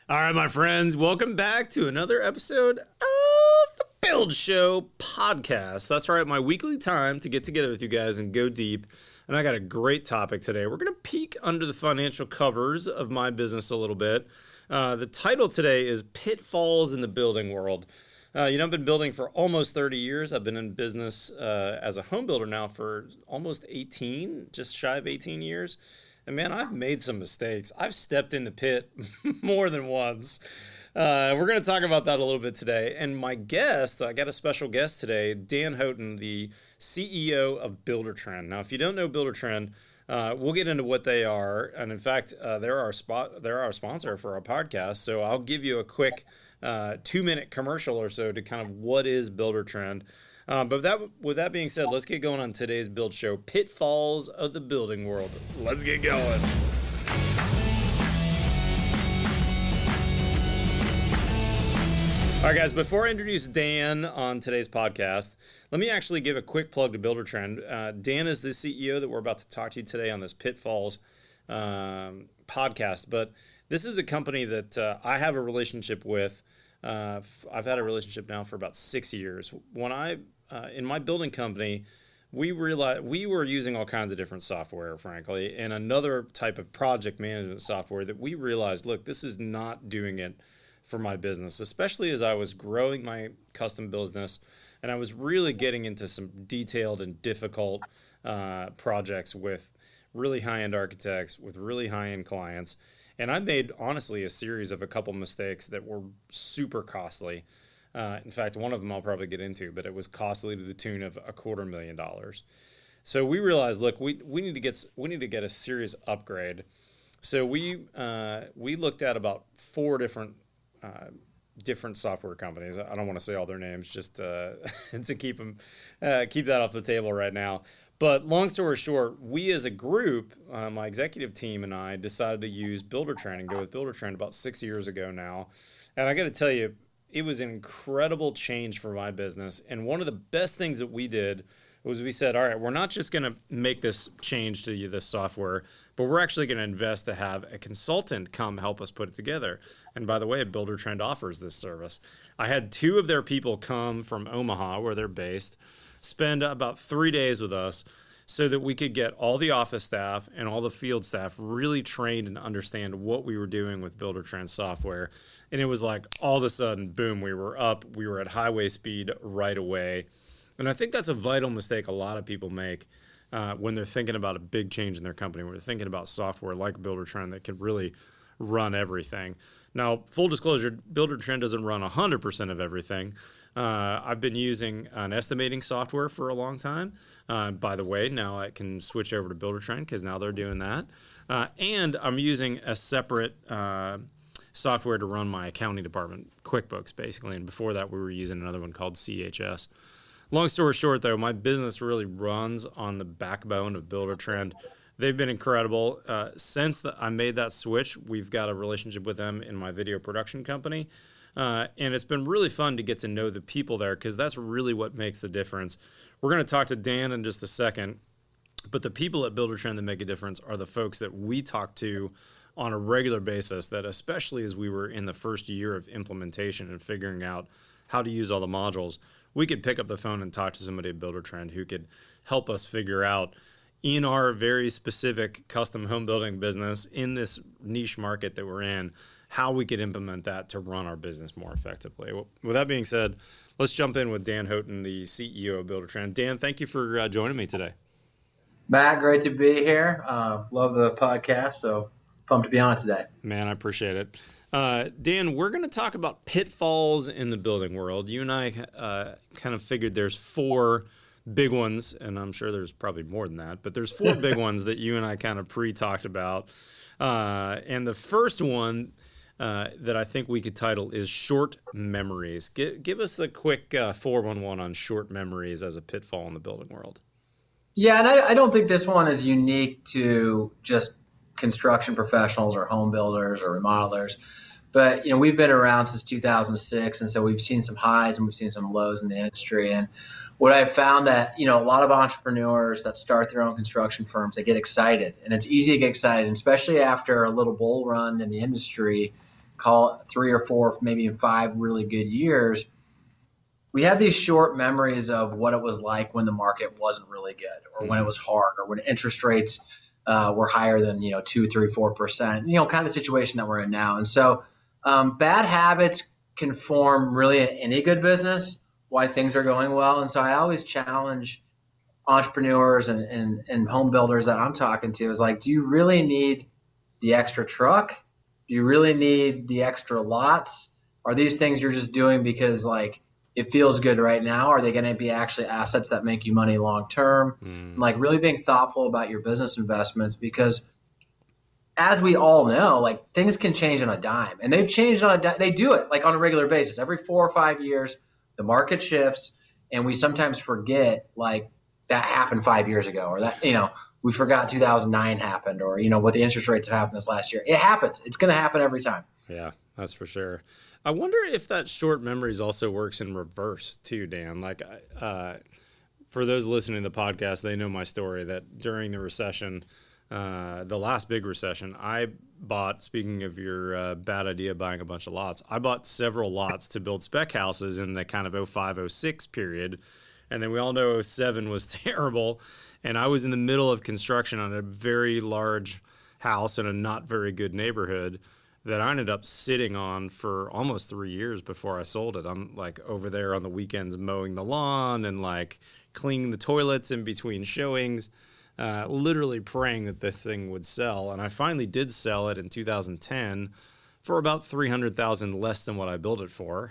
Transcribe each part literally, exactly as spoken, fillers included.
All right, my friends, welcome back to another episode of the Build Show podcast. That's right, my weekly time to get together with you guys and go deep. And I got a great topic today. We're going to peek under the financial covers of my business a little bit. Uh, the title today is Pitfalls in the Building World. Uh, you know, I've been building for almost thirty years. I've been in business uh, as a home builder now for almost eighteen, just shy of eighteen years. And man, I've made some mistakes. I've stepped in the pit more than once. Uh, we're going to talk about that a little bit today. And my guest, I got a special guest today, Dan Houghton, the C E O of Buildertrend. Now, if you don't know Buildertrend, uh, we'll get into what they are. And in fact, uh, they're our spot, they're our sponsor for our podcast. So I'll give you a quick uh, two-minute commercial or so to kind of what is Buildertrend. Uh, but that, with that being said, let's get going on today's Build Show, Pitfalls of the Building World. Let's get going. All right, guys, before I introduce Dan on today's podcast, let me actually give a quick plug to Buildertrend. Uh, Dan is the C E O that we're about to talk to you today on this Pitfalls um, podcast. But this is a company that uh, I have a relationship with. Uh, I've had a relationship now for about six years. When I Uh, in my building company, we realized we were using all kinds of different software, frankly, and another type of project management software that we realized, look, this is not doing it for my business, especially as I was growing my custom business and I was really getting into some detailed and difficult uh, projects with really high-end architects, with really high-end clients. And I made, honestly, a series of a couple mistakes that were super costly. Uh, in fact, one of them I'll probably get into, but it was costly to the tune of a quarter million dollars. So we realized, look, we we need to get we need to get a serious upgrade. So we uh, we looked at about four different uh, different software companies. I don't want to say all their names, just uh, to keep them uh, keep that off the table right now. But long story short, we as a group, uh, my executive team and I decided to use Buildertrend and go with Buildertrend about six years ago now. And I got to tell you, it was an incredible change for my business. And one of the best things that we did was we said, all right, we're not just going to make this change to this software, but we're actually going to invest to have a consultant come help us put it together. And by the way, Buildertrend offers this service. I had two of their people come from Omaha, where they're based, spend about three days with us so that we could get all the office staff and all the field staff really trained and understand what we were doing with Buildertrend software. And it was like all of a sudden, boom, we were up, we were at highway speed right away. And I think that's a vital mistake a lot of people make uh, when they're thinking about a big change in their company, when they're thinking about software like Buildertrend that could really run everything. Now, full disclosure, Buildertrend doesn't run one hundred percent of everything. Uh, I've been using an estimating software for a long time. Uh, by the way, now I can switch over to Buildertrend because now they're doing that. Uh, and I'm using a separate uh, software to run my accounting department, QuickBooks, basically. And before that, we were using another one called C H S. Long story short, though, my business really runs on the backbone of Buildertrend. They've been incredible. Uh, since the, I made that switch, we've got a relationship with them in my video production company. Uh, and it's been really fun to get to know the people there because that's really what makes the difference. We're going to talk to Dan in just a second, but the people at Buildertrend that make a difference are the folks that we talk to on a regular basis, that especially as we were in the first year of implementation and figuring out how to use all the modules, we could pick up the phone and talk to somebody at Buildertrend who could help us figure out in our very specific custom home building business in this niche market that we're in, how we could implement that to run our business more effectively. Well, with that being said, let's jump in with Dan Houghton, the C E O of Buildertrend. Dan, thank you for uh, joining me today. Matt, great to be here. Uh, love the podcast, so pumped to be on it today. Man, I appreciate it. Uh, Dan, we're going to talk about pitfalls in the building world. You and I uh, kind of figured there's four big ones, and I'm sure there's probably more than that, but there's four big ones that you and I kind of pre-talked about. Uh, and the first one uh, that I think we could title is short memories. Give, give us a quick uh, four one one on short memories as a pitfall in the building world. Yeah, and I, I don't think this one is unique to just construction professionals or home builders or remodelers. But, you know, we've been around since two thousand six, and so we've seen some highs and we've seen some lows in the industry. And what I've found that, you know, a lot of entrepreneurs that start their own construction firms, they get excited. And it's easy to get excited, especially after a little bull run in the industry. call it three or four, maybe five really good years, we have these short memories of what it was like when the market wasn't really good, or mm-hmm. when it was hard, or when interest rates uh, were higher than, you know, two, three, four percent, you know, kind of the situation that we're in now. And so um, bad habits can form really in any good business why things are going well. And so I always challenge entrepreneurs and, and, and home builders that I'm talking to is like, do you really need the extra truck? Do you really need the extra lots? Are these things you're just doing because like it feels good right now? Are they going to be actually assets that make you money long term? Mm. Like really being thoughtful about your business investments, because as we all know, like things can change on a dime, and they've changed on a dime. They do it like on a regular basis. Every four or five years, the market shifts, and we sometimes forget like that happened five years ago, or that, you know, we forgot two thousand nine happened, or, you know, what the interest rates have happened this last year. It happens. It's going to happen every time. Yeah, that's for sure. I wonder if that short memories also works in reverse too, Dan. Like, uh, for those listening to the podcast, they know my story that during the recession, uh, the last big recession, I bought, speaking of your uh, bad idea buying a bunch of lots, I bought several lots to build spec houses in the kind of oh five, oh six period. And then we all know oh seven was terrible. And I was in the middle of construction on a very large house in a not very good neighborhood that I ended up sitting on for almost three years before I sold it. I'm like over there on the weekends mowing the lawn and like cleaning the toilets in between showings, uh, literally praying that this thing would sell. And I finally did sell it in two thousand ten for about three hundred thousand dollars less than what I built it for.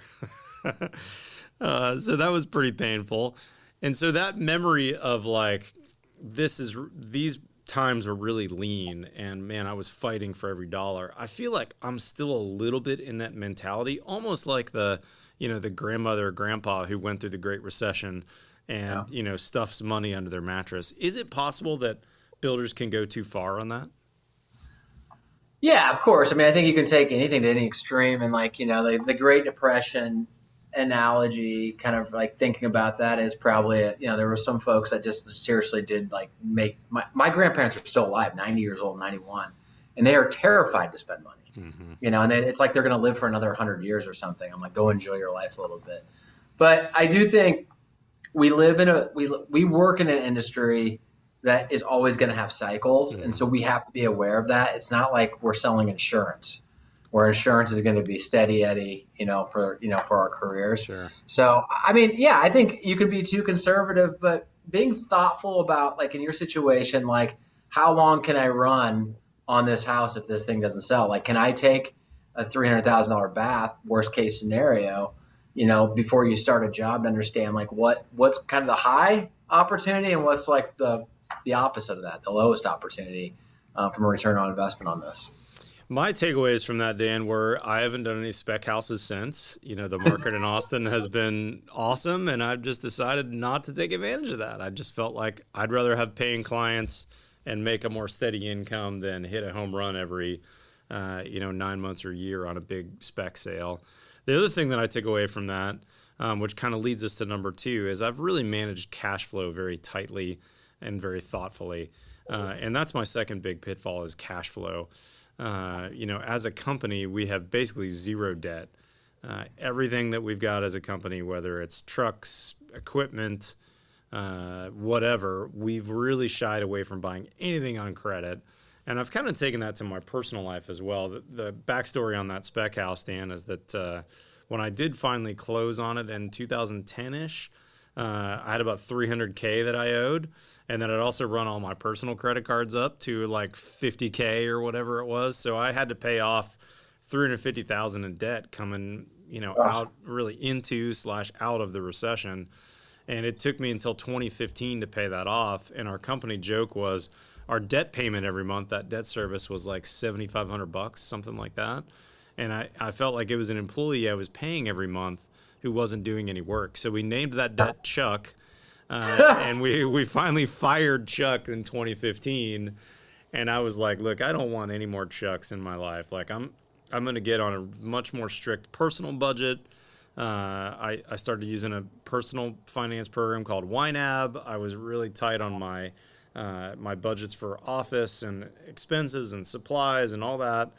uh, so that was pretty painful. And so that memory of like, this is, these times were really lean, and man, I was fighting for every dollar. I feel like I'm still a little bit in that mentality, almost like the, you know, the grandmother or grandpa who went through the Great Recession and, yeah. you know, stuffs money under their mattress. Is it possible that builders can go too far on that? Yeah, of course. I mean, I think you can take anything to any extreme, and like, you know, the, the Great Depression analogy, kind of like thinking about that is probably, a, you know, there were some folks that just seriously did like make, my, my grandparents are still alive, ninety years old, ninety-one, and they are terrified to spend money, mm-hmm. you know, and they, it's like they're going to live for another one hundred years or something. I'm like, go enjoy your life a little bit. But I do think we live in a, we, we work in an industry that is always going to have cycles. Mm-hmm. And so we have to be aware of that. It's not like we're selling insurance, where insurance is going to be steady Eddie, you know, for, you know, for our careers. Sure. So, I mean, yeah, I think you could be too conservative, but being thoughtful about, like in your situation, like how long can I run on this house if this thing doesn't sell? Like, can I take a three hundred thousand dollars bath, worst case scenario, you know, before you start a job, to understand like what, what's kind of the high opportunity and what's like the, the opposite of that, the lowest opportunity uh, from a return on investment on this. My takeaways from that, Dan, were I haven't done any spec houses since. You know, the market in Austin has been awesome, and I've just decided not to take advantage of that. I just felt like I'd rather have paying clients and make a more steady income than hit a home run every, uh, you know, nine months or a year on a big spec sale. The other thing that I took away from that, um, which kind of leads us to number two, is I've really managed cash flow very tightly and very thoughtfully. Uh, and that's my second big pitfall, is cash flow. Uh, you know, as a company, we have basically zero debt. Uh, everything that we've got as a company, whether it's trucks, equipment, uh, whatever, we've really shied away from buying anything on credit. And I've kind of taken that to my personal life as well. The, the backstory on that spec house, Dan, is that uh, when I did finally close on it in two thousand ten-ish, uh, I had about three hundred K that I owed. And then I'd also run all my personal credit cards up to like fifty K or whatever it was. So I had to pay off three hundred fifty thousand dollars in debt coming, you know, oh. out really into slash out of the recession. And it took me until twenty fifteen to pay that off. And our company joke was our debt payment every month, that debt service was like seventy-five hundred bucks, something like that. And I, I felt like it was an employee I was paying every month who wasn't doing any work. So we named that debt Chuck. Uh, and we, we finally fired Chuck in twenty fifteen, and I was like, look, I don't want any more Chucks in my life. Like I'm I'm going to get on a much more strict personal budget. Uh, I, I started using a personal finance program called Y NAB. I was really tight on my uh, my budgets for office and expenses and supplies and all that.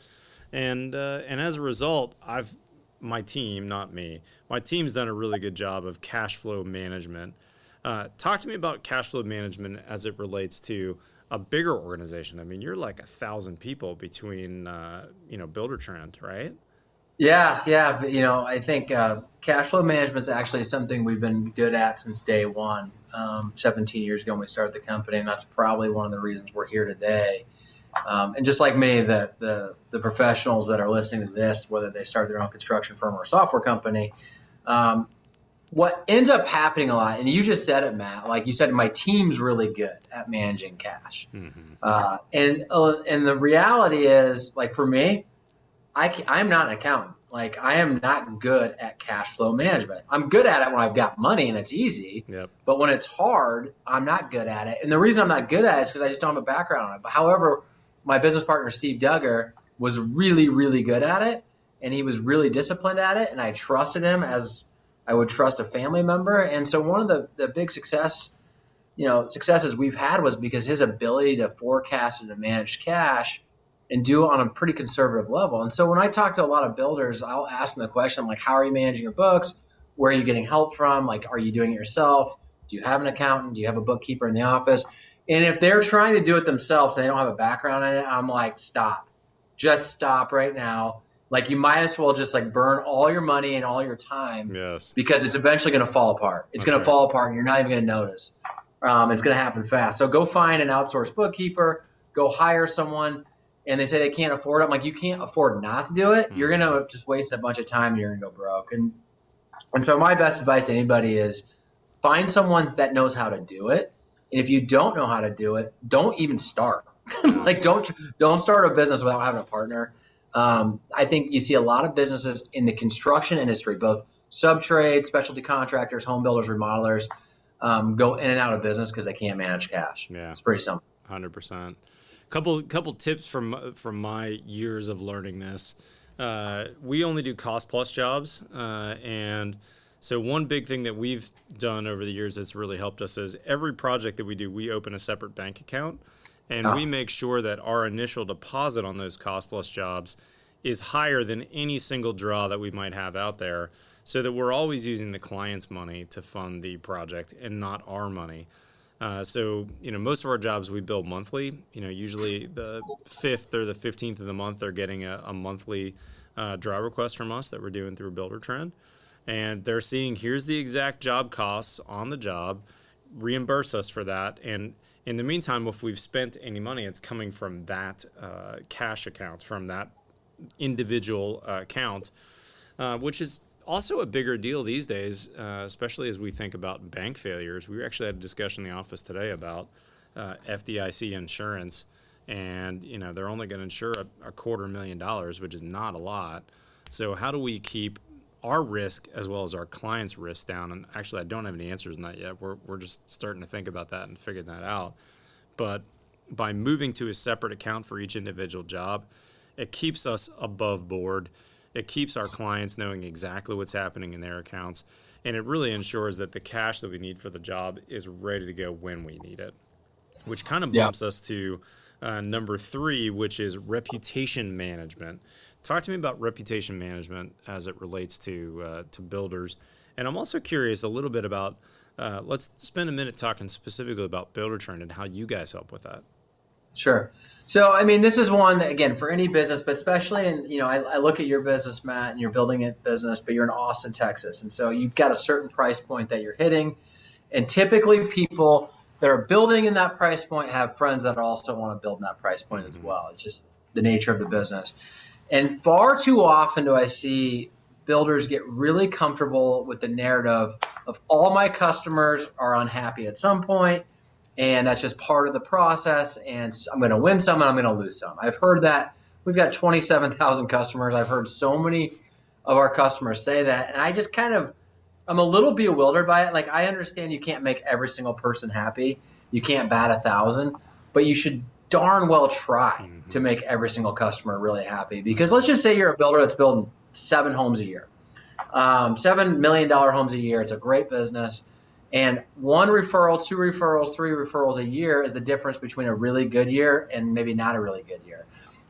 And uh, and as a result, I've my team, not me, my team's done a really good job of cash flow management. Uh, talk to me about cash flow management as it relates to a bigger organization. I mean, you're like a thousand people between, uh, you know, Buildertrend, right? Yeah, yeah. But, you know, I think uh, cash flow management is actually something we've been good at since day one, um, seventeen years ago when we started the company. And that's probably one of the reasons we're here today. Um, and just like many of the, the, the professionals that are listening to this, whether they start their own construction firm or a software company, um, what ends up happening a lot, and you just said it, Matt, like you said, my team's really good at managing cash. Mm-hmm. Uh, and, uh, and the reality is, like for me, I can, I'm not an accountant. Like I am not good at cash flow management. I'm good at it when I've got money and it's easy. Yep. But when it's hard, I'm not good at it. And the reason I'm not good at it is because I just don't have a background on it. But however, my business partner, Steve Duggar, was really, really good at it. And he was really disciplined at it. And I trusted him as I would trust a family member. And so one of the, the big success, you know, successes we've had was because his ability to forecast and to manage cash and do it on a pretty conservative level. And so when I talk to a lot of builders, I'll ask them the question, I'm like, how are you managing your books? Where are you getting help from? Like, are you doing it yourself? Do you have an accountant? Do you have a bookkeeper in the office? And if they're trying to do it themselves and they don't have a background in it, I'm like, stop. Just stop right now. Like you might as well just like burn all your money and all your time. Yes. Because it's eventually going to fall apart. It's going right. to fall apart and you're not even going to notice. Um, it's going to happen fast. So go find an outsourced bookkeeper, go hire someone, and they say they can't afford it. I'm like, you can't afford not to do it. Mm-hmm. You're going to just waste a bunch of time and you're going to go broke. And, and so my best advice to anybody is find someone that knows how to do it. And if you don't know how to do it, don't even start. Like don't don't start a business without having a partner. Um, I think you see a lot of businesses in the construction industry, both sub-trade, specialty contractors, home builders, remodelers, um, go in and out of business because they can't manage cash. Yeah, it's pretty simple. one hundred percent. Couple couple tips from from my years of learning this. Uh, we only do cost plus jobs, uh, and so one big thing that we've done over the years that's really helped us is every project that we do, we open a separate bank account, and oh. we make sure that our initial deposit on those cost plus jobs is higher than any single draw that we might have out there, so that we're always using the client's money to fund the project and not our money. Uh, so, you know, most of our jobs we bill monthly. You know, usually the fifth or the fifteenth of the month, they're getting a, a monthly uh, draw request from us that we're doing through Buildertrend. And they're seeing, here's the exact job costs on the job, reimburse us for that. And in the meantime, if we've spent any money, it's coming from that uh, cash account, from that individual uh, account, uh, which is also a bigger deal these days, uh, especially as we think about bank failures. We actually had a discussion in the office today about uh, F D I C insurance, and you know they're only going to insure a, a quarter million dollars, which is not a lot. So how do we keep our risk as well as our clients' risk down? And actually, I don't have any answers on that yet. We're we're just starting to think about that and figuring that out. But by moving to a separate account for each individual job, it keeps us above board. It keeps our clients knowing exactly what's happening in their accounts, and it really ensures that the cash that we need for the job is ready to go when we need it, which kind of bumps yeah. us to uh, number three, which is reputation management. Talk to me about reputation management as it relates to uh, to builders, and I'm also curious a little bit about, uh, let's spend a minute talking specifically about Buildertrend and how you guys help with that. Sure. So, I mean, this is one that, again, for any business, but especially in, you know, I, I look at your business, Matt, and you're building a business, but you're in Austin, Texas. And so you've got a certain price point that you're hitting. And typically people that are building in that price point have friends that also want to build in that price point as well. It's just the nature of the business. And far too often do I see builders get really comfortable with the narrative of all my customers are unhappy at some point, and that's just part of the process, and I'm going to win some and I'm going to lose some. I've heard that. We've got twenty-seven thousand customers. I've heard so many of our customers say that, and I just kind of, I'm a little bewildered by it. Like, I understand you can't make every single person happy. You can't bat a thousand, but you should darn well try mm-hmm. to make every single customer really happy. Because let's just say you're a builder that's building seven homes a year, um, seven million dollars homes a year. It's a great business. And one referral, two referrals, three referrals a year is the difference between a really good year and maybe not a really good year.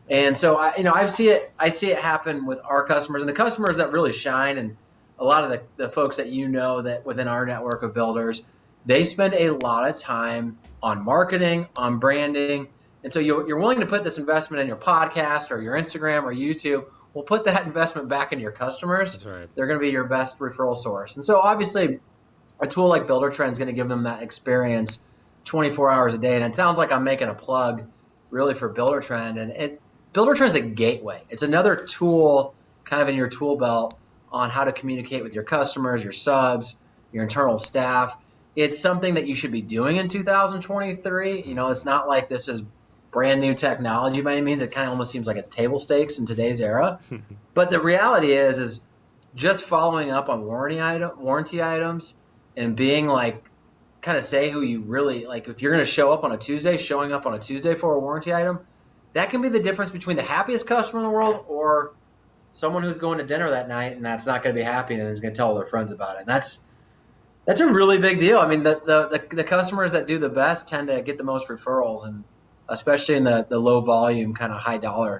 And so I, you know, I see it. I see it happen with our customers, and the customers that really shine, and a lot of the, the folks that you know that within our network of builders, they spend a lot of time on marketing, on branding, and so you're, you're willing to put this investment in your podcast or your Instagram or YouTube. Well, put that investment back into your customers. That's right. They're going to be your best referral source, and so obviously, a tool like Buildertrend is going to give them that experience twenty-four hours a day. And it sounds like I'm making a plug really for Buildertrend, and it. Buildertrend is a gateway. It's another tool kind of in your tool belt on how to communicate with your customers, your subs, your internal staff. It's something that you should be doing in two thousand twenty-three. You know, it's not like this is brand new technology by any means. It kind of almost seems like it's table stakes in today's era. But the reality is, is just following up on warranty item, warranty items and being like, kind of say who you really, like if you're going to show up on a Tuesday, showing up on a Tuesday for a warranty item, that can be the difference between the happiest customer in the world or someone who's going to dinner that night and that's not going to be happy and is going to tell all their friends about it. And that's that's a really big deal. I mean, the, the the the customers that do the best tend to get the most referrals, and especially in the, the low volume kind of high dollar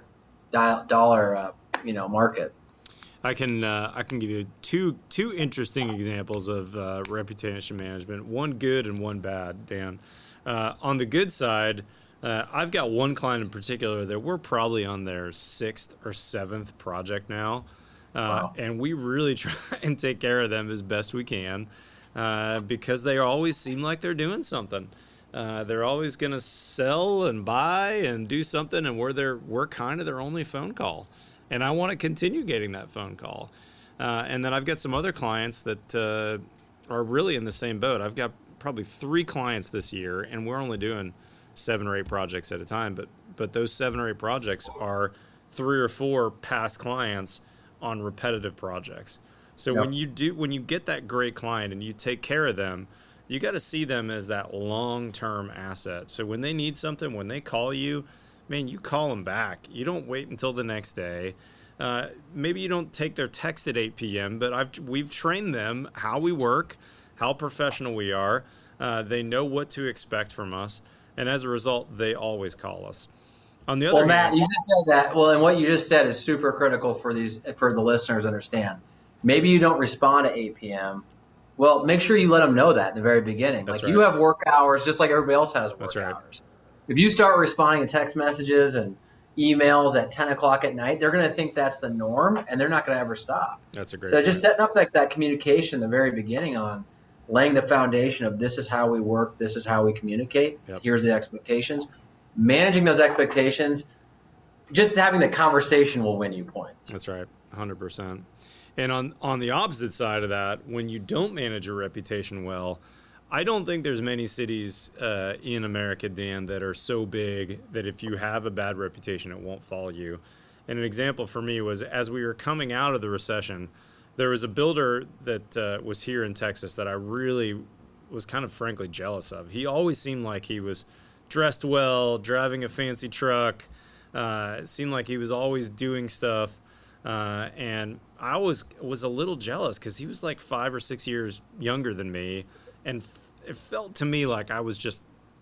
dollar uh, you know market. I can uh, I can give you two two interesting examples of uh, reputation management. One good and one bad, Dan. Uh, on the good side. Uh, I've got one client in particular that we're probably on their sixth or seventh project now. Uh, wow. And we really try and take care of them as best we can uh, because they always seem like they're doing something. Uh, they're always going to sell and buy and do something, and we're, their, we're kind of their only phone call. And I want to continue getting that phone call. Uh, and then I've got some other clients that uh, are really in the same boat. I've got probably three clients this year, and we're only doing seven or eight projects at a time, but but those seven or eight projects are three or four past clients on repetitive projects. So yep. when you do when you get that great client and you take care of them, you got to see them as that long-term asset. So when they need something, when they call you, man, you call them back. You don't wait until the next day. Uh, maybe you don't take their text at eight p.m., but I've we've trained them how we work, how professional we are. Uh, they know what to expect from us. And as a result, they always call us. On the other well, Matt, hand, you just said that. Well, and what you just said is super critical for these for the listeners to understand. Maybe you don't respond at eight p.m. Well, make sure you let them know that in the very beginning. That's like right. You have work hours just like everybody else has work That's right. hours. If you start responding to text messages and emails at ten o'clock at night, they're going to think that's the norm, and they're not going to ever stop. That's a great So point. just setting up like that communication in the very beginning on laying the foundation of this is how we work, this is how we communicate, yep. here's the expectations. Managing those expectations, just having the conversation will win you points. That's right, one hundred percent. And on, on the opposite side of that, when you don't manage your reputation well, I don't think there's many cities uh, in America, Dan, that are so big that if you have a bad reputation, it won't follow you. And an example for me was as we were coming out of the recession, there was a builder that uh, was here in Texas that I really was kind of frankly jealous of. He always seemed like he was dressed well, driving a fancy truck. Uh, it seemed like he was always doing stuff. Uh, and I was, was a little jealous because he was like five or six years younger than me. And f- it felt to me like I was just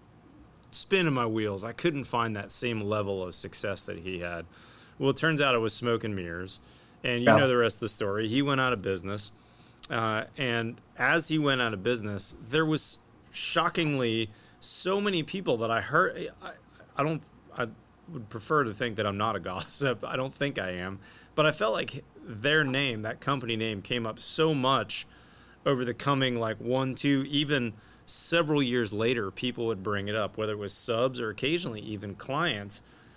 spinning my wheels. I couldn't find that same level of success that he had. Well, it turns out it was smoke and mirrors. And you yeah. know the rest of the story. He went out of business. Uh, and as he went out of business, there was shockingly so many people that I heard. I, I don't, I would prefer to think that I'm not a gossip. I don't think I am. But I felt like their name, that company name, came up so much over the coming like one, two, even several years later, people would bring it up, whether it was subs or occasionally even clients.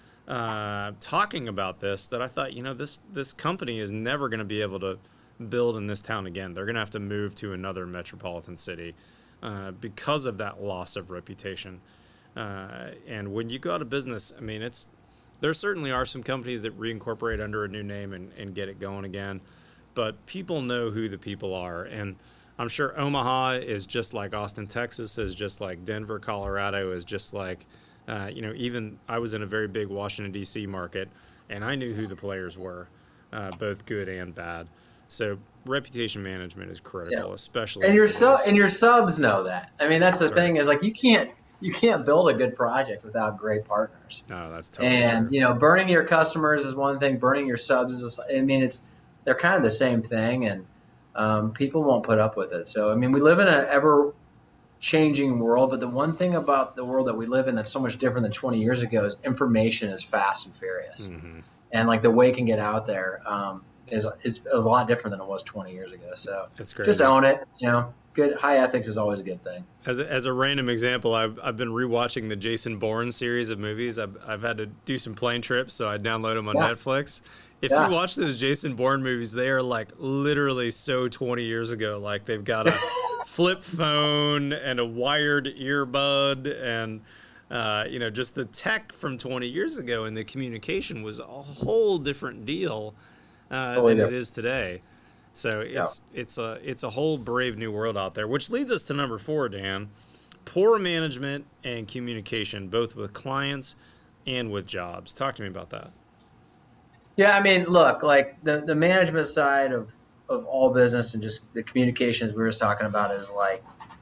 Uh, talking about this, that I thought, you know, this this company is never going to be able to build in this town again. They're going to have to move to another metropolitan city uh, because of that loss of reputation. Uh, and when you go out of business, I mean, it's there certainly are some companies that reincorporate under a new name and, and get it going again. But people know who the people are. And I'm sure Omaha is just like Austin, Texas, is just like Denver, Colorado, is just like Uh, you know, even I was in a very big Washington, D C market, and I knew who the players were, uh, both good and bad. So reputation management is critical, yeah. especially. And your, su- and your subs know that. I mean, that's the that's thing right. is like you can't you can't build a good project without great partners. No, that's totally and true. You know, burning your customers is one thing. Burning your subs is, I mean, it's they're kind of the same thing, and um, people won't put up with it. So I mean, we live in an ever changing world, but the one thing about the world that we live in that's so much different than twenty years ago is information is fast and furious, mm-hmm. and like the way it can get out there um, is is a lot different than it was twenty years ago. So that's great. Just own it, you know. Good high ethics is always a good thing. As a, as a random example, I've I've been rewatching the Jason Bourne series of movies. I've I've had to do some plane trips, so I download them on yeah. Netflix. If yeah. you watch those Jason Bourne movies, they are like literally so twenty years ago. Like they've got a flip phone and a wired earbud, and uh, you know, just the tech from twenty years ago, and the communication was a whole different deal uh, totally than different. It is today. So it's yeah. it's a it's a whole brave new world out there, which leads us to number four, Dan. Poor management and communication, both with clients and with jobs. Talk to me about that. Yeah, I mean, look, like the, the management side of, of all business and just the communications we were just talking about is like,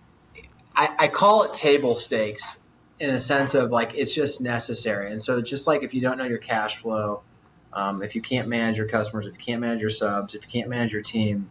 I, I call it table stakes in a sense of like, it's just necessary. And so just like if you don't know your cash flow, um, if you can't manage your customers, if you can't manage your subs, if you can't manage your team,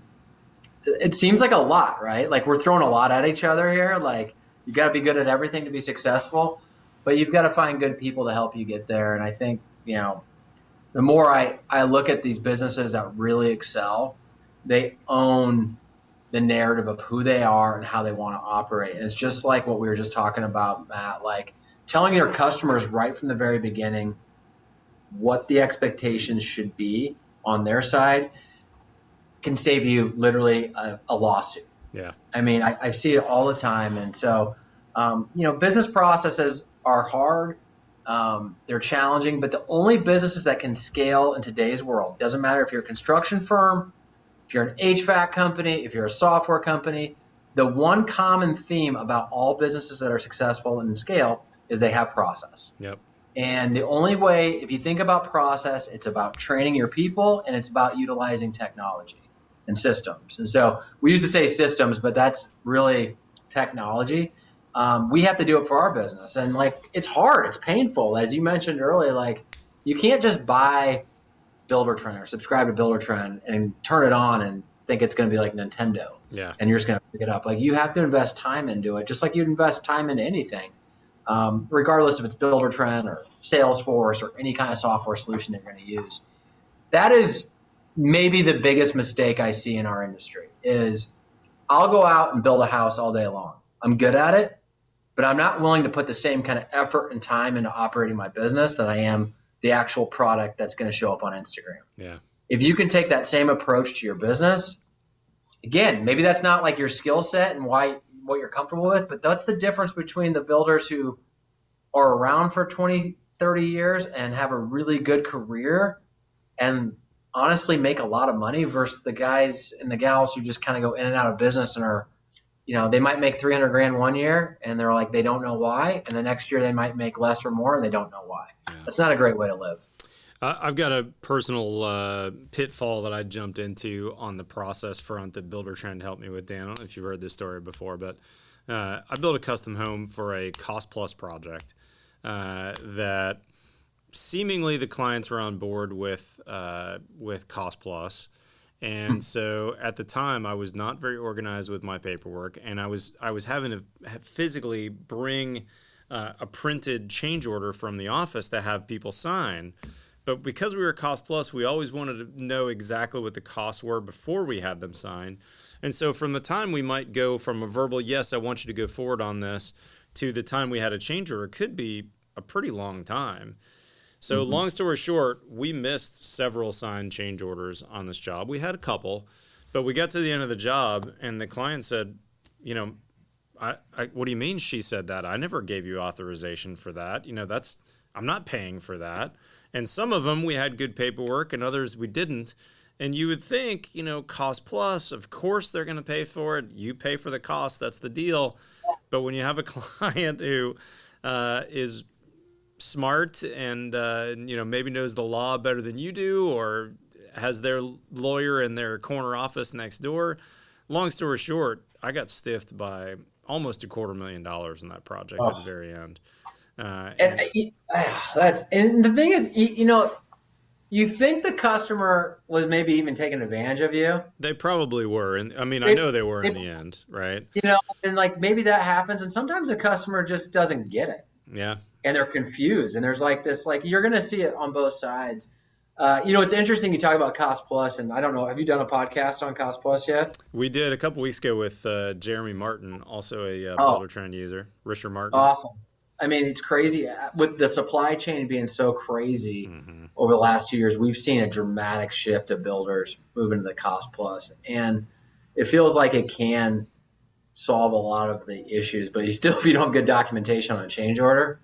it seems like a lot, right? Like we're throwing a lot at each other here. Like you got to be good at everything to be successful, but you've got to find good people to help you get there. And I think, you know, the more I, I look at these businesses that really excel, they own the narrative of who they are and how they want to operate. And it's just like what we were just talking about, Matt, like telling your customers right from the very beginning what the expectations should be on their side can save you literally a, a lawsuit. Yeah. I mean, I, I see it all the time. And so, um, you know, business processes are hard. Um, they're challenging, but the only businesses that can scale in today's world, doesn't matter if you're a construction firm, if you're an H V A C company, if you're a software company, the one common theme about all businesses that are successful and scale is they have process. Yep. And the only way, if you think about process, it's about training your people and it's about utilizing technology and systems. And so we used to say systems, but that's really technology. Um, we have to do it for our business. And like, it's hard. It's painful. As you mentioned earlier, like you can't just buy Buildertrend or subscribe to Buildertrend and turn it on and think it's going to be like Nintendo. Yeah. And you're just going to pick it up. Like you have to invest time into it, just like you'd invest time into anything, um, regardless if it's Buildertrend or Salesforce or any kind of software solution that you're going to use. That is maybe the biggest mistake I see in our industry is I'll go out and build a house all day long. I'm good at it, but I'm not willing to put the same kind of effort and time into operating my business that I am the actual product that's going to show up on Instagram. Yeah. If you can take that same approach to your business, again, maybe that's not like your skill set and why what you're comfortable with, but that's the difference between the builders who are around for twenty, thirty years and have a really good career and honestly make a lot of money versus the guys and the gals who just kind of go in and out of business and are, you know, they might make three hundred grand one year and they're like, they don't know why. And the next year they might make less or more and they don't know why. Yeah. That's not a great way to live. I've got a personal uh, pitfall that I jumped into on the process front that Buildertrend helped me with, Dan. I don't know if you've heard this story before, but uh, I built a custom home for a cost plus project uh, that seemingly the clients were on board with uh, with cost plus. And so at the time, I was not very organized with my paperwork, and I was I was having to physically bring uh, a printed change order from the office to have people sign. But because we were cost plus, we always wanted to know exactly what the costs were before we had them sign. And so from the time we might go from a verbal, yes, I want you to go forward on this, to the time we had a change order could be a pretty long time. So mm-hmm. long story short, we missed several signed change orders on this job. We had a couple, but we got to the end of the job and the client said, you know, I, I what do you mean she said that? I never gave you authorization for that. You know, that's, I'm not paying for that. And some of them we had good paperwork and others we didn't. And you would think, you know, cost plus, of course they're going to pay for it. You pay for the cost. That's the deal. But when you have a client who uh, is smart and, uh, you know, maybe knows the law better than you do or has their lawyer in their corner office next door, long story short, I got stiffed by almost a quarter million dollars in that project Oh. at the very end. Uh, And, and uh, that's and the thing is, you, you know, you think the customer was maybe even taking advantage of you. they probably were. And I mean, I They, know they were they, in the end, right? you know, and like maybe that happens, and sometimes the customer just doesn't get it, Yeah. and they're confused, and there's like this, like you're going to see it on both sides. Uh, you know, it's interesting you talk about Cost Plus, and I don't know, have you done a podcast on Cost Plus yet? We did a couple weeks ago with uh, Jeremy Martin, also a uh, Oh, Buildertrend user, Risher Martin. awesome. I mean, it's crazy with the supply chain being so crazy Mm-hmm. over the last two years. We've seen a dramatic shift of builders moving to the Cost Plus, and it feels like it can solve a lot of the issues. But you still, if you don't have good documentation on a change order,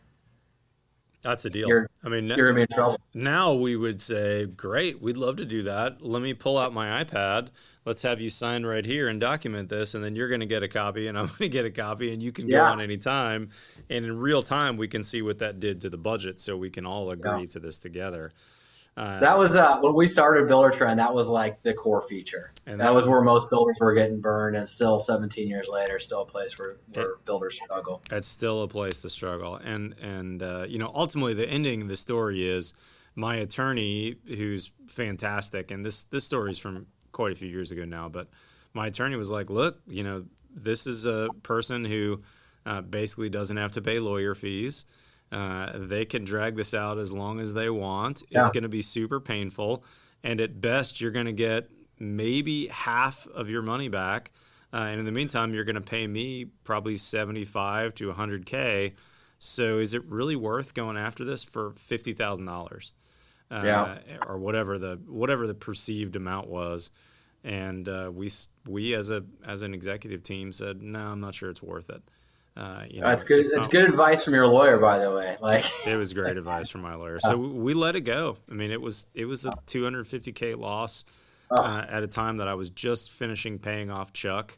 That's the deal. you're I mean, you're gonna be in trouble. now we would say, great, we'd love to do that. Let me pull out my iPad. Let's have you sign right here and document this, and then you're going to get a copy, and I'm going to get a copy, and you can go Yeah, on any time. And in real time, we can see what that did to the budget, so we can all agree yeah. to this together. Uh, That was uh, when we started Builder Trend. That was like the core feature. and That that was was where most builders were getting burned, and still seventeen years later, still a place where, it, where builders struggle. it's still a place to struggle. And and uh, you know, ultimately, the ending of the story is my attorney, who's fantastic, and this this story is from quite a few years ago now, but my attorney was like, look, you know, this is a person who uh, basically doesn't have to pay lawyer fees. Uh, they can drag this out as long as they want. It's Yeah, going to be super painful. And at best, you're going to get maybe half of your money back. Uh, and in the meantime, you're going to pay me probably seventy-five to one hundred K. So is it really worth going after this for fifty thousand dollars? yeah, Uh, or whatever the whatever the perceived amount was? And uh, we we as a as an executive team said, no, I'm not sure it's worth it. Uh, you that's know, good. it's That's not. good advice from your lawyer, by the way. Like, It was great advice from my lawyer. So we let it go. I mean, it was it was a two hundred fifty K loss oh, uh, at a time that I was just finishing paying off Chuck.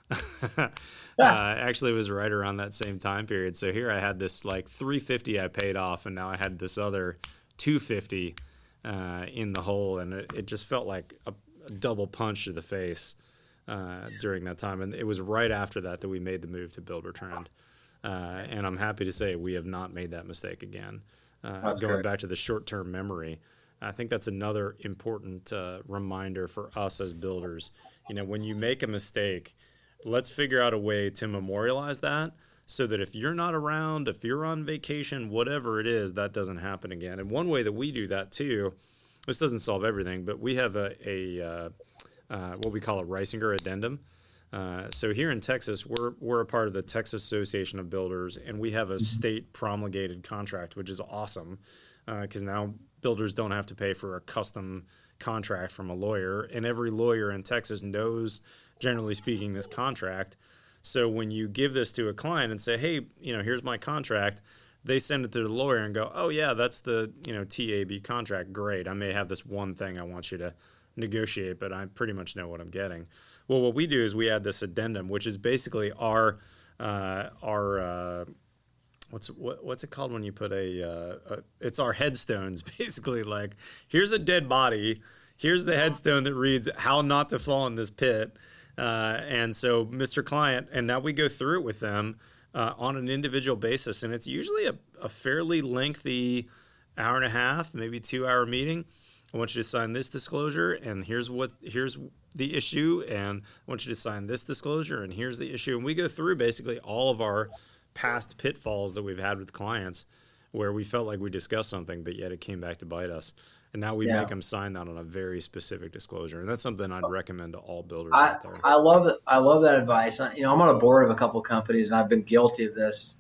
uh, yeah, actually, it was right around that same time period. So here I had this like three fifty I paid off, and now I had this other two fifty uh, in the hole, and it, it just felt like a, a double punch to the face uh, during that time. And it was right after that that we made the move to Buildertrend. Uh, and I'm happy to say we have not made that mistake again. Uh, that's going great. back to the short-term memory, I think that's another important uh, reminder for us as builders. You know, when you make a mistake, let's figure out a way to memorialize that so that if you're not around, if you're on vacation, whatever it is, that doesn't happen again. And one way that we do that too, this doesn't solve everything, but we have a, a uh, uh, what we call a Reisinger addendum. Uh, so here in Texas, we're we're a part of the Texas Association of Builders, and we have a state promulgated contract, which is awesome because uh, now builders don't have to pay for a custom contract from a lawyer, and every lawyer in Texas knows, generally speaking, this contract. So when you give this to a client and say, "Hey, you know, here's my contract," they send it to the lawyer and go, "Oh yeah, that's the you know T A B contract. Great. I may have this one thing I want you to negotiate, but I pretty much know what I'm getting." Well, what we do is we add this addendum, which is basically our uh, our uh, what's what, what's it called when you put a, uh, a it's our headstones. Basically, like here's a dead body, here's the headstone that reads how not to fall in this pit, uh, and so Mister Client, and now we go through it with them uh, on an individual basis, and it's usually a, a fairly lengthy hour and a half, maybe two hour meeting. I want you to sign this disclosure, and here's what here's the issue, and I want you to sign this disclosure, and here's the issue. And we go through basically all of our past pitfalls that we've had with clients where we felt like we discussed something, but yet it came back to bite us. And now we yeah. make them sign that on a very specific disclosure. And that's something I'd recommend to all builders I out there. I love that. I love that advice. You know, I'm on a board of a couple companies, and I've been guilty of this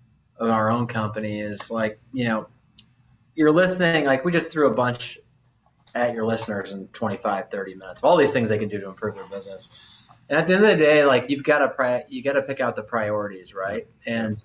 of our own company. Is like, you know, you're listening. Like we just threw a bunch at your listeners in twenty-five, thirty minutes of all these things they can do to improve their business. And at the end of the day, like you've got to pri- you got to pick out the priorities, right? And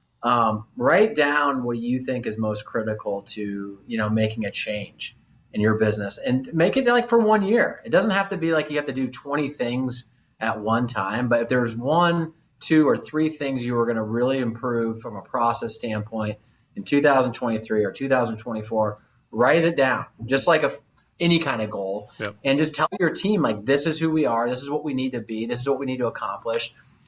um, write down what you think is most critical to, you know, making a change in your business, and make it like for one year. It doesn't have to be like you have to do twenty things at one time, but if there's one, two, or three things you were going to really improve from a process standpoint in two thousand twenty-three or two thousand twenty-four, write it down, just like a any kind of goal. Yep. And just tell your team, like, this is who we are. This is what we need to be. This is what we need to accomplish.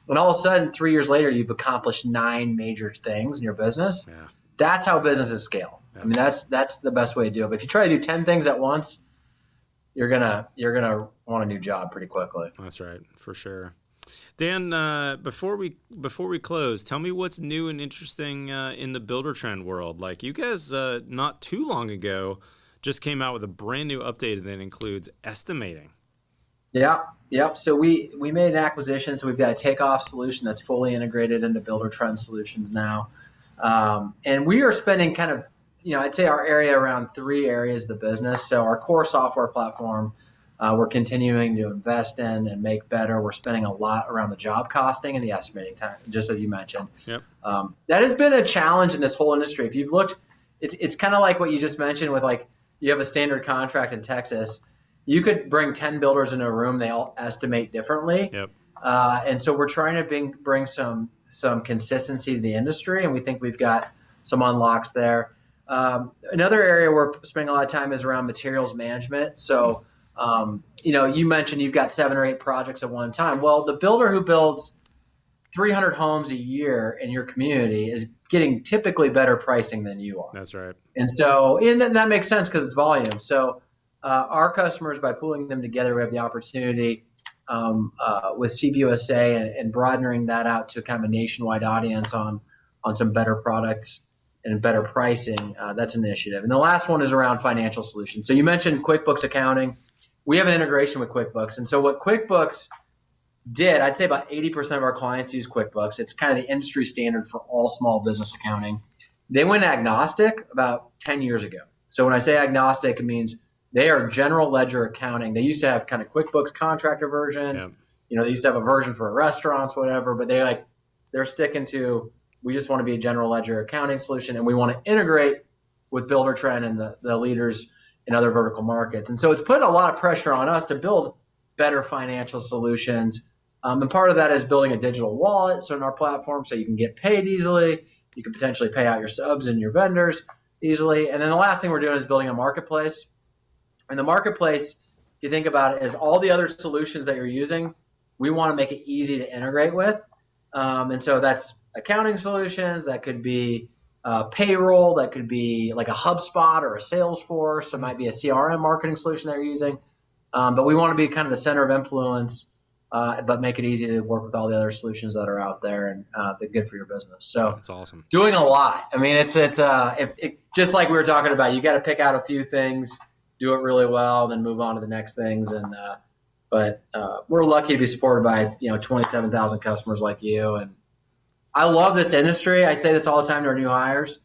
And all of a sudden, three years later, you've accomplished nine major things in your business. Yeah. That's how businesses scale. Yeah. I mean, that's that's the best way to do it. But if you try to do ten things at once, you're gonna you're gonna want a new job pretty quickly. That's right, for sure. Dan, uh, before we before we close, tell me what's new and interesting uh, in the Buildertrend world. Like you guys, uh, not too long ago, just came out with a brand new update that includes estimating. Yeah, yep. So we we made an acquisition. So we've got a takeoff solution that's fully integrated into Buildertrend solutions now, um, and we are spending kind of, you know, I'd say our area around three areas of the business. So our core software platform, uh, we're continuing to invest in and make better. We're spending a lot around the job costing and the estimating time, just as you mentioned. Yep. Um, that has been a challenge in this whole industry. If you've looked, it's it's kind of like what you just mentioned with like you have a standard contract in Texas. You could bring ten builders into a room; they all estimate differently. Yep. Uh, and so we're trying to bring bring some some consistency to the industry, and we think we've got some unlocks there. Um, another area we're spending a lot of time is around materials management. So, um, you know, you mentioned you've got seven or eight projects at one time. Well, the builder who builds three hundred homes a year in your community is getting typically better pricing than you are. That's right. And so, and that makes sense because it's volume. So uh, our customers, by pulling them together, we have the opportunity um, uh, with C B U S A and, and broadening that out to kind of a nationwide audience on, on some better products and better pricing. Uh, that's an initiative. And the last one is around financial solutions. So you mentioned QuickBooks accounting. We have an integration with QuickBooks. And so what QuickBooks did, I'd say about eighty percent of our clients use QuickBooks. It's kind of the industry standard for all small business accounting. They went agnostic about ten years ago. So when I say agnostic, it means they are general ledger accounting. They used to have kind of QuickBooks contractor version. Yep. You know, they used to have a version for restaurants, whatever, but they like, they're sticking to, we just want to be a general ledger accounting solution, and we want to integrate with Buildertrend and the, the leaders in other vertical markets. And so it's put a lot of pressure on us to build better financial solutions. Um, and part of that is building a digital wallet. So in our platform, so you can get paid easily. You can potentially pay out your subs and your vendors easily. And then the last thing we're doing is building a marketplace. And the marketplace, if you think about it, is all the other solutions that you're using, we want to make it easy to integrate with. Um, and so that's accounting solutions. That could be uh, payroll. That could be like a HubSpot or a Salesforce. It might be a C R M marketing solution that you're using. Um, but we want to be kind of the center of influence, uh, but make it easy to work with all the other solutions that are out there and uh, they're good for your business. So that's awesome. Doing a lot. I mean, it's it's uh, if, it, just like we were talking about. You got to pick out a few things, do it really well, then move on to the next things. And uh, but uh, we're lucky to be supported by you know twenty-seven thousand customers like you. And I love this industry. I say this all the time to our new hires.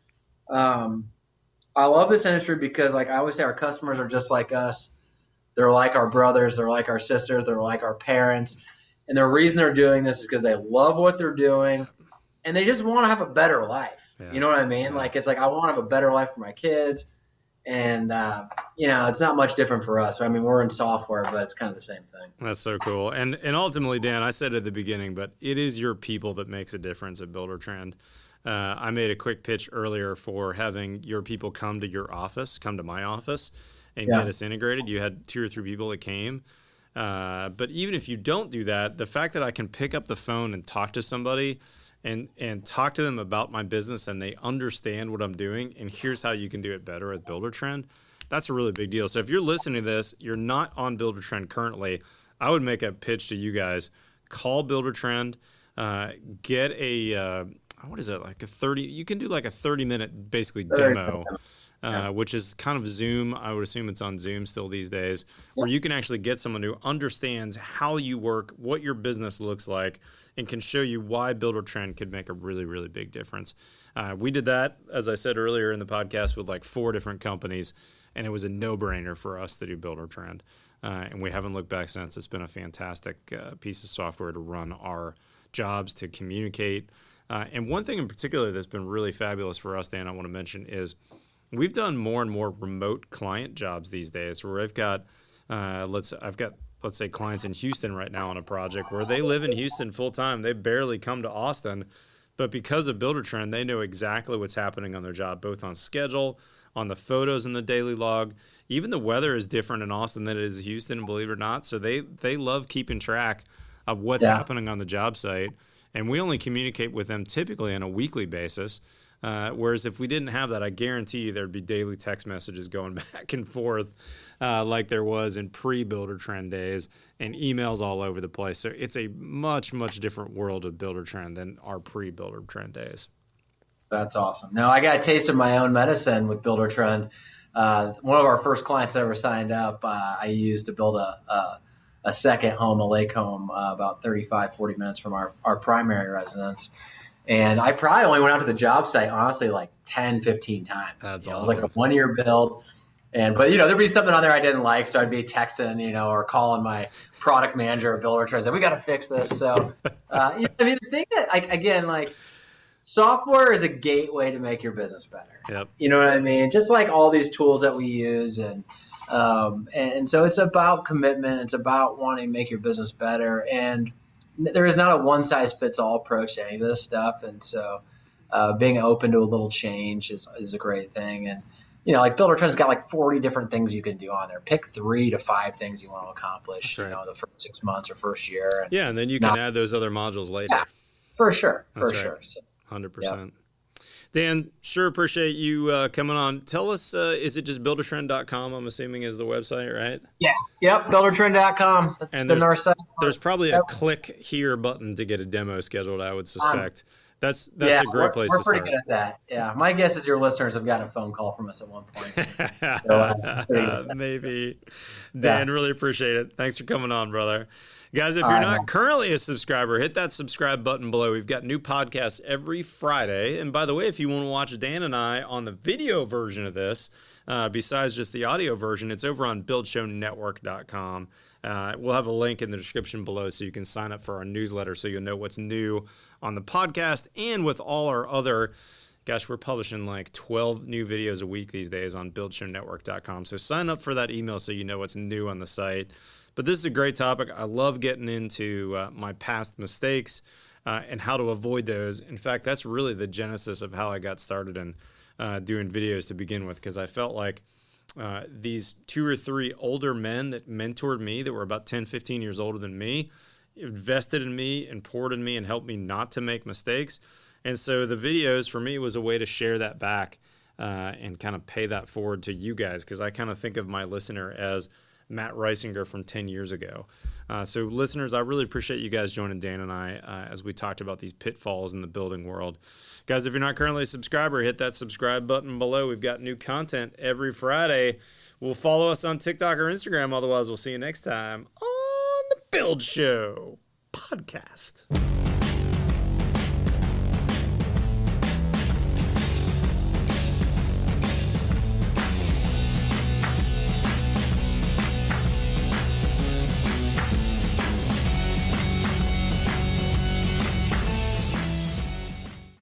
Um, I love this industry because, like I always say, our customers are just like us. They're like our brothers. They're like our sisters. They're like our parents. And the reason they're doing this is because they love what they're doing and they just want to have a better life. Yeah. You know what I mean? Yeah. Like, it's like, I want to have a better life for my kids. And, uh, you know, it's not much different for us. I mean, we're in software, but it's kind of the same thing. That's so cool. And and ultimately, Dan, I said at the beginning, but it is your people that makes a difference at Buildertrend. Uh, I made a quick pitch earlier for having your people come to your office, come to my office, and yeah. get us integrated. You had two or three people that came. Uh, but even if you don't do that, the fact that I can pick up the phone and talk to somebody and and talk to them about my business and they understand what I'm doing and here's how you can do it better at Buildertrend, that's a really big deal. So if you're listening to this, you're not on Buildertrend currently, I would make a pitch to you guys. Call Buildertrend, uh, get a, uh, what is it, like a thirty, you can do like a thirty minute basically demo. Uh, which is kind of Zoom. I would assume it's on Zoom still these days, where you can actually get someone who understands how you work, what your business looks like, and can show you why Buildertrend could make a really, really big difference. Uh, we did that, as I said earlier in the podcast, with like four different companies, and it was a no-brainer for us to do Buildertrend. Uh, and we haven't looked back since. It's been a fantastic uh, piece of software to run our jobs, to communicate. Uh, and one thing in particular that's been really fabulous for us, Dan, I want to mention is we've done more and more remote client jobs these days where I've got, uh, let's, I've got, let's say clients in Houston right now on a project where they live in Houston full time. They barely come to Austin, but because of Buildertrend, they know exactly what's happening on their job, both on schedule, on the photos in the daily log. Even the weather is different in Austin than it is Houston, believe it or not. So they, they love keeping track of what's yeah. happening on the job site. and we only communicate with them typically on a weekly basis. Uh, whereas if we didn't have that, I guarantee you there'd be daily text messages going back and forth uh, like there was in pre-Builder Trend days, and emails all over the place. So it's a much, much different world of Builder Trend than our pre-Builder Trend days. That's awesome. Now, I got a taste of my own medicine with Builder Trend. Uh, one of our first clients that ever signed up, uh, I used to build a, a, a second home, a lake home, uh, about thirty-five, forty minutes from our, our primary residence. And I probably only went out to the job site, honestly, like ten, fifteen times. That's you know, awesome. It was like a one-year build. And, but, you know, there'd be something on there I didn't like. So I'd be texting, you know, or calling my product manager at Builder Trend, we got to fix this. So, uh, you know, I mean, the thing that, like, again, like, software is a gateway to make your business better. Yep. You know what I mean? Just like all these tools that we use. And, um, and so it's about commitment. It's about wanting to make your business better. And there is not a one size fits all approach to any of this stuff. And so uh, being open to a little change is, is a great thing. And, you know, like Builder Trend's got like forty different things you can do on there. Pick three to five things you want to accomplish, right. you know, the first six months or first year. And yeah. And then you can not, add those other modules later. Yeah, for sure. For That's sure. Right. So, one hundred percent. Yep. Dan, sure appreciate you uh, coming on. Tell us, uh, is it just builder trend dot com, I'm assuming, is the website, right? Yeah. Yep. builder trend dot com. That's and been our site. There's probably a yep. click here button to get a demo scheduled, I would suspect. Um, that's that's yeah, a great place we're to start. We're pretty good at that. Yeah. My guess is your listeners have gotten a phone call from us at one point. so, uh, Maybe. Dan, yeah. really appreciate it. Thanks for coming on, brother. Guys, if All you're right, not man. currently a subscriber, hit that subscribe button below. We've got new podcasts every Friday. And by the way, if you want to watch Dan and I on the video version of this, uh, besides just the audio version, it's over on build show network dot com. Uh, we'll have a link in the description below so you can sign up for our newsletter so you'll know what's new on the podcast and with all our other, gosh, we're publishing like twelve new videos a week these days on build show network dot com. So sign up for that email so you know what's new on the site. But this is a great topic. I love getting into uh, my past mistakes uh, and how to avoid those. In fact, that's really the genesis of how I got started in uh, doing videos to begin with, because I felt like uh, these two or three older men that mentored me that were about ten, fifteen years older than me invested in me and poured in me and helped me not to make mistakes. And so the videos for me was a way to share that back uh, and kind of pay that forward to you guys, because I kind of think of my listener as Matt Reisinger from ten years ago. Uh, so listeners, I really appreciate you guys joining Dan and I uh, as we talked about these pitfalls in the building world. Guys, if you're not currently a subscriber, hit that subscribe button below. We've got new content every Friday. We'll follow us on TikTok or Instagram. Otherwise, we'll see you next time on the Build Show podcast.